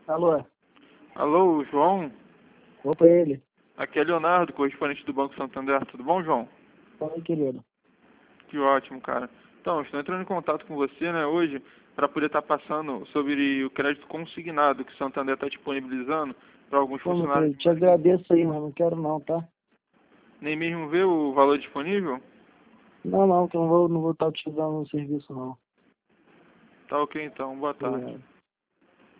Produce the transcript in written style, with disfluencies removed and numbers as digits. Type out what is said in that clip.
Alô? Alô, João? Opa, ele. Aqui é Leonardo, correspondente do Banco Santander. Tudo bom, João? Fala, querido. Que ótimo, cara. Então, estou entrando em contato com você, né, hoje, para poder estar passando sobre o crédito consignado que o Santander está disponibilizando para alguns Pô, meu funcionários. querido, te agradeço aí, mas não quero não, tá? Nem mesmo ver o valor disponível? Não, que eu não vou estar utilizando o serviço, não. Tá ok, então. Boa tarde. Obrigado.